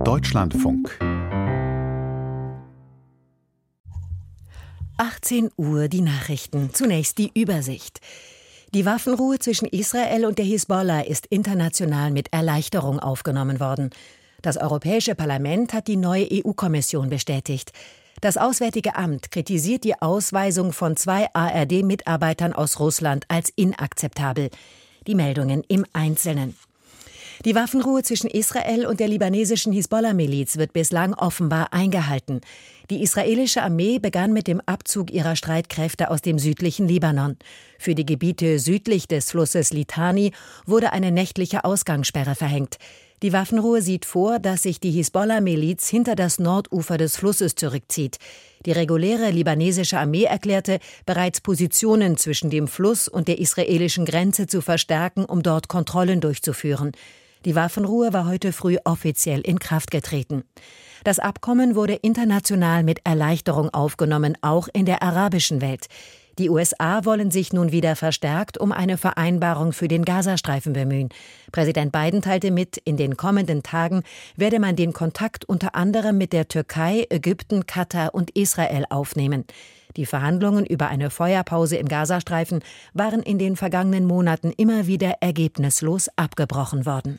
Deutschlandfunk 18 Uhr die Nachrichten. Zunächst die Übersicht. Die Waffenruhe zwischen Israel und der Hisbollah ist international mit Erleichterung aufgenommen worden. Das Europäische Parlament hat die neue EU-Kommission bestätigt. Das Auswärtige Amt kritisiert die Ausweisung von 2 ARD-Mitarbeitern aus Russland als inakzeptabel. Die Meldungen im Einzelnen. Die Waffenruhe zwischen Israel und der libanesischen Hisbollah-Miliz wird bislang offenbar eingehalten. Die israelische Armee begann mit dem Abzug ihrer Streitkräfte aus dem südlichen Libanon. Für die Gebiete südlich des Flusses Litani wurde eine nächtliche Ausgangssperre verhängt. Die Waffenruhe sieht vor, dass sich die Hisbollah-Miliz hinter das Nordufer des Flusses zurückzieht. Die reguläre libanesische Armee erklärte, bereits Positionen zwischen dem Fluss und der israelischen Grenze zu verstärken, um dort Kontrollen durchzuführen. Die Waffenruhe war heute früh offiziell in Kraft getreten. Das Abkommen wurde international mit Erleichterung aufgenommen, auch in der arabischen Welt. Die USA wollen sich nun wieder verstärkt um eine Vereinbarung für den Gazastreifen bemühen. Präsident Biden teilte mit, in den kommenden Tagen werde man den Kontakt unter anderem mit der Türkei, Ägypten, Katar und Israel aufnehmen. Die Verhandlungen über eine Feuerpause im Gazastreifen waren in den vergangenen Monaten immer wieder ergebnislos abgebrochen worden.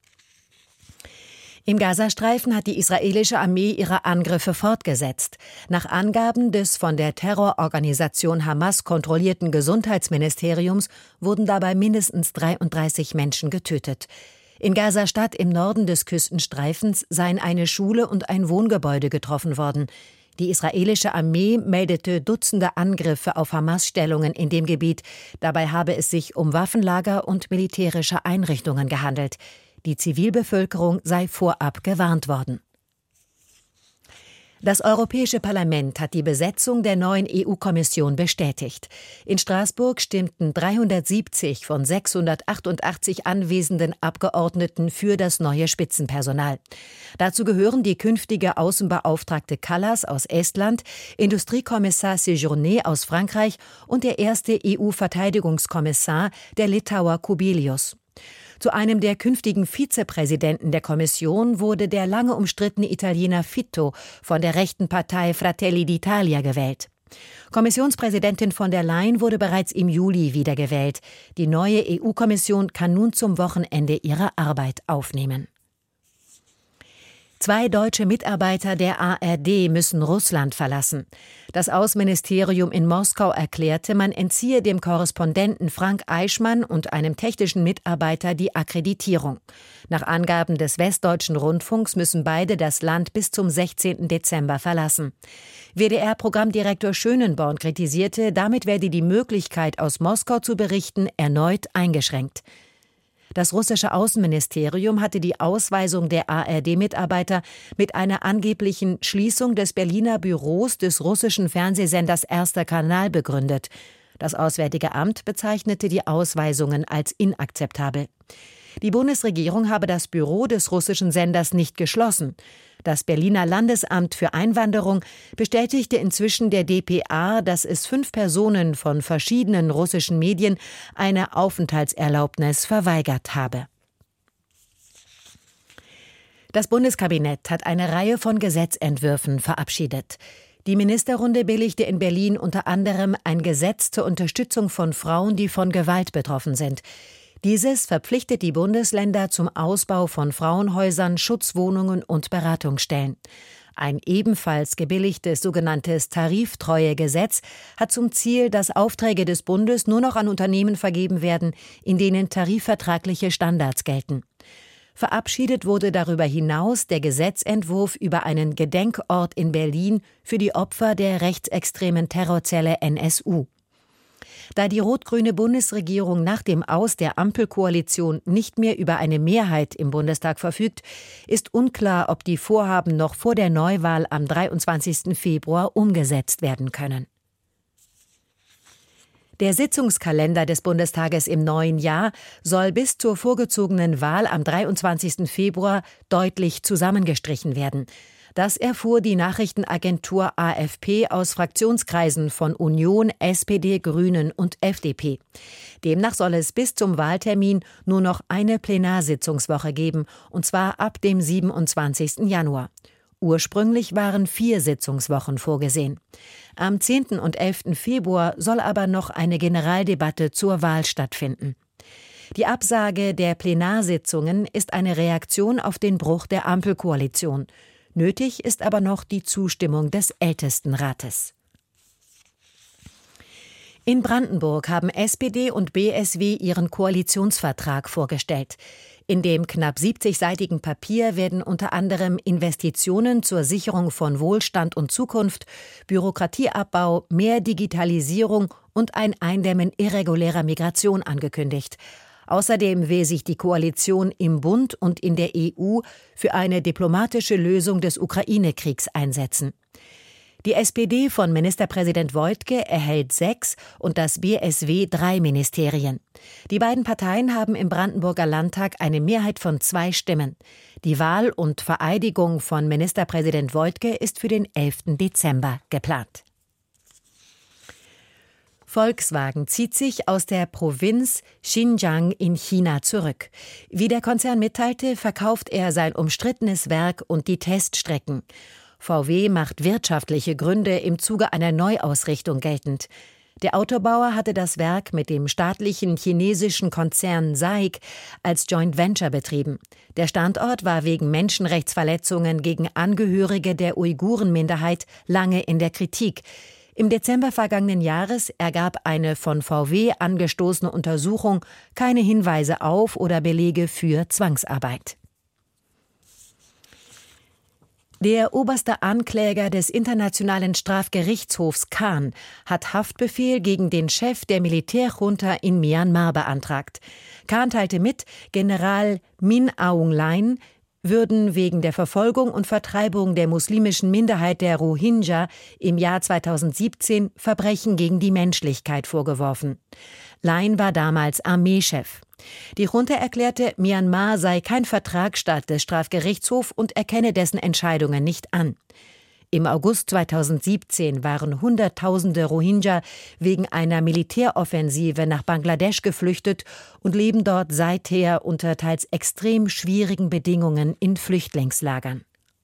Im Gazastreifen hat die israelische Armee ihre Angriffe fortgesetzt. Nach Angaben des von der Terrororganisation Hamas kontrollierten Gesundheitsministeriums wurden dabei mindestens 33 Menschen getötet. In Gaza-Stadt im Norden des Küstenstreifens seien eine Schule und ein Wohngebäude getroffen worden. Die israelische Armee meldete Dutzende Angriffe auf Hamas-Stellungen in dem Gebiet. Dabei habe es sich um Waffenlager und militärische Einrichtungen gehandelt. Die Zivilbevölkerung sei vorab gewarnt worden. Das Europäische Parlament hat die Besetzung der neuen EU-Kommission bestätigt. In Straßburg stimmten 370 von 688 anwesenden Abgeordneten für das neue Spitzenpersonal. Dazu gehören die künftige Außenbeauftragte Kallas aus Estland, Industriekommissar Séjourné aus Frankreich und der erste EU-Verteidigungskommissar, der Litauer Kubilius. Zu einem der künftigen Vizepräsidenten der Kommission wurde der lange umstrittene Italiener Fitto von der rechten Partei Fratelli d'Italia gewählt. Kommissionspräsidentin von der Leyen wurde bereits im Juli wiedergewählt. Die neue EU-Kommission kann nun zum Wochenende ihre Arbeit aufnehmen. 2 deutsche Mitarbeiter der ARD müssen Russland verlassen. Das Außenministerium in Moskau erklärte, man entziehe dem Korrespondenten Frank Eichmann und einem technischen Mitarbeiter die Akkreditierung. Nach Angaben des Westdeutschen Rundfunks müssen beide das Land bis zum 16. Dezember verlassen. WDR-Programmdirektor Schönenborn kritisierte, damit werde die Möglichkeit, aus Moskau zu berichten, erneut eingeschränkt. Das russische Außenministerium hatte die Ausweisung der ARD-Mitarbeiter mit einer angeblichen Schließung des Berliner Büros des russischen Fernsehsenders Erster Kanal begründet. Das Auswärtige Amt bezeichnete die Ausweisungen als inakzeptabel. Die Bundesregierung habe das Büro des russischen Senders nicht geschlossen. Das Berliner Landesamt für Einwanderung bestätigte inzwischen der dpa, dass es 5 Personen von verschiedenen russischen Medien eine Aufenthaltserlaubnis verweigert habe. Das Bundeskabinett hat eine Reihe von Gesetzentwürfen verabschiedet. Die Ministerrunde billigte in Berlin unter anderem ein Gesetz zur Unterstützung von Frauen, die von Gewalt betroffen sind. Dieses verpflichtet die Bundesländer zum Ausbau von Frauenhäusern, Schutzwohnungen und Beratungsstellen. Ein ebenfalls gebilligtes sogenanntes Tariftreuegesetz hat zum Ziel, dass Aufträge des Bundes nur noch an Unternehmen vergeben werden, in denen tarifvertragliche Standards gelten. Verabschiedet wurde darüber hinaus der Gesetzentwurf über einen Gedenkort in Berlin für die Opfer der rechtsextremen Terrorzelle NSU. Da die rot-grüne Bundesregierung nach dem Aus der Ampelkoalition nicht mehr über eine Mehrheit im Bundestag verfügt, ist unklar, ob die Vorhaben noch vor der Neuwahl am 23. Februar umgesetzt werden können. Der Sitzungskalender des Bundestages im neuen Jahr soll bis zur vorgezogenen Wahl am 23. Februar deutlich zusammengestrichen werden. Das erfuhr die Nachrichtenagentur AFP aus Fraktionskreisen von Union, SPD, Grünen und FDP. Demnach soll es bis zum Wahltermin nur noch eine Plenarsitzungswoche geben, und zwar ab dem 27. Januar. Ursprünglich waren 4 Sitzungswochen vorgesehen. Am 10. und 11. Februar soll aber noch eine Generaldebatte zur Wahl stattfinden. Die Absage der Plenarsitzungen ist eine Reaktion auf den Bruch der Ampelkoalition. Nötig ist aber noch die Zustimmung des Ältestenrates. In Brandenburg haben SPD und BSW ihren Koalitionsvertrag vorgestellt. In dem knapp 70-seitigen Papier werden unter anderem Investitionen zur Sicherung von Wohlstand und Zukunft, Bürokratieabbau, mehr Digitalisierung und ein Eindämmen irregulärer Migration angekündigt. Außerdem will sich die Koalition im Bund und in der EU für eine diplomatische Lösung des Ukraine-Kriegs einsetzen. Die SPD von Ministerpräsident Woidke erhält 6 und das BSW 3 Ministerien. Die beiden Parteien haben im Brandenburger Landtag eine Mehrheit von 2 Stimmen. Die Wahl und Vereidigung von Ministerpräsident Woidke ist für den 11. Dezember geplant. Volkswagen zieht sich aus der Provinz Xinjiang in China zurück. Wie der Konzern mitteilte, verkauft er sein umstrittenes Werk und die Teststrecken. VW macht wirtschaftliche Gründe im Zuge einer Neuausrichtung geltend. Der Autobauer hatte das Werk mit dem staatlichen chinesischen Konzern SAIC als Joint Venture betrieben. Der Standort war wegen Menschenrechtsverletzungen gegen Angehörige der Uiguren-Minderheit lange in der Kritik. Im Dezember vergangenen Jahres ergab eine von VW angestoßene Untersuchung keine Hinweise auf oder Belege für Zwangsarbeit. Der oberste Ankläger des Internationalen Strafgerichtshofs Khan hat Haftbefehl gegen den Chef der Militärjunta in Myanmar beantragt. Khan teilte mit, General Min Aung Hlaing würden wegen der Verfolgung und Vertreibung der muslimischen Minderheit der Rohingya im Jahr 2017 Verbrechen gegen die Menschlichkeit vorgeworfen. Hlaing war damals Armeechef. Die Junta erklärte, Myanmar sei kein Vertragsstaat des Strafgerichtshofs und erkenne dessen Entscheidungen nicht an. Im August 2017 waren Hunderttausende Rohingya wegen einer Militäroffensive nach Bangladesch geflüchtet und leben dort seither unter teils extrem schwierigen Bedingungen in Flüchtlingslagern.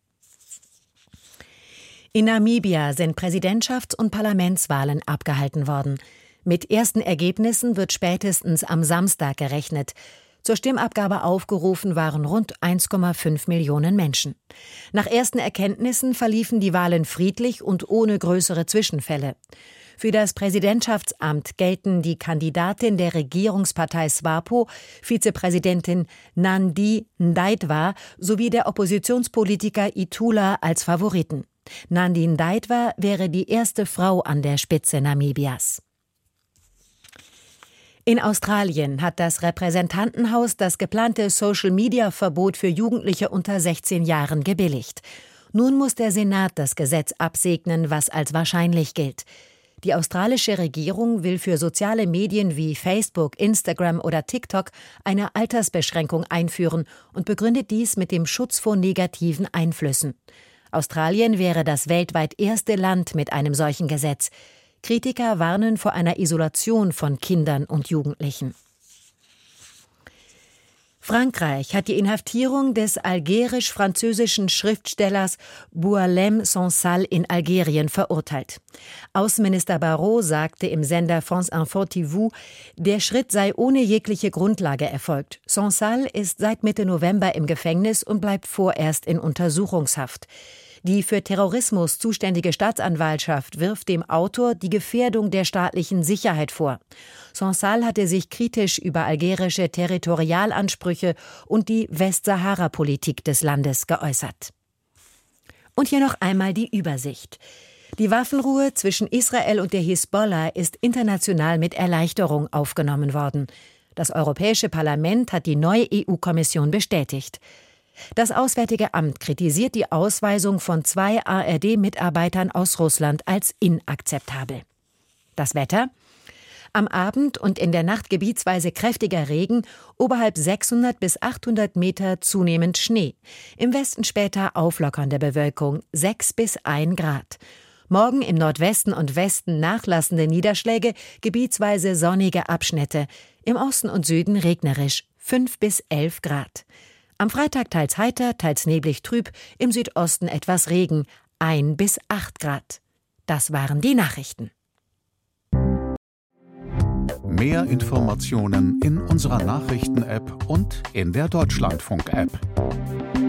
In Namibia sind Präsidentschafts- und Parlamentswahlen abgehalten worden. Mit ersten Ergebnissen wird spätestens am Samstag gerechnet. Zur Stimmabgabe aufgerufen waren rund 1,5 Millionen Menschen. Nach ersten Erkenntnissen verliefen die Wahlen friedlich und ohne größere Zwischenfälle. Für das Präsidentschaftsamt gelten die Kandidatin der Regierungspartei SWAPO, Vizepräsidentin Nandi Ndaitwah sowie der Oppositionspolitiker Itula als Favoriten. Nandi Ndaitwah wäre die erste Frau an der Spitze Namibias. In Australien hat das Repräsentantenhaus das geplante Social-Media-Verbot für Jugendliche unter 16 Jahren gebilligt. Nun muss der Senat das Gesetz absegnen, was als wahrscheinlich gilt. Die australische Regierung will für soziale Medien wie Facebook, Instagram oder TikTok eine Altersbeschränkung einführen und begründet dies mit dem Schutz vor negativen Einflüssen. Australien wäre das weltweit erste Land mit einem solchen Gesetz. Kritiker warnen vor einer Isolation von Kindern und Jugendlichen. Frankreich hat die Inhaftierung des algerisch-französischen Schriftstellers Boualem Sansal in Algerien verurteilt. Außenminister Barrot sagte im Sender France Info TV, der Schritt sei ohne jegliche Grundlage erfolgt. Sansal ist seit Mitte November im Gefängnis und bleibt vorerst in Untersuchungshaft. Die für Terrorismus zuständige Staatsanwaltschaft wirft dem Autor die Gefährdung der staatlichen Sicherheit vor. Sansal hatte sich kritisch über algerische Territorialansprüche und die Westsahara-Politik des Landes geäußert. Und hier noch einmal die Übersicht. Die Waffenruhe zwischen Israel und der Hisbollah ist international mit Erleichterung aufgenommen worden. Das Europäische Parlament hat die neue EU-Kommission bestätigt. Das Auswärtige Amt kritisiert die Ausweisung von 2 ARD-Mitarbeitern aus Russland als inakzeptabel. Das Wetter: Am Abend und in der Nacht gebietsweise kräftiger Regen, oberhalb 600 bis 800 Meter zunehmend Schnee. Im Westen später auflockernde Bewölkung, 6 bis 1 Grad. Morgen im Nordwesten und Westen nachlassende Niederschläge, gebietsweise sonnige Abschnitte. Im Osten und Süden regnerisch, 5 bis 11 Grad. Am Freitag teils heiter, teils neblig trüb, im Südosten etwas Regen, 1 bis 8 Grad. Das waren die Nachrichten. Mehr Informationen in unserer Nachrichten-App und in der Deutschlandfunk-App.